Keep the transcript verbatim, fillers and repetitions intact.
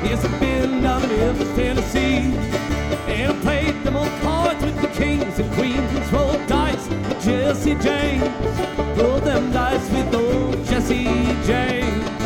Yes, I've been down to Memphis, Tennessee, and I played them old cards with the kings and queens, rolled dice with Jesse James, rolled them dice with old Jesse James.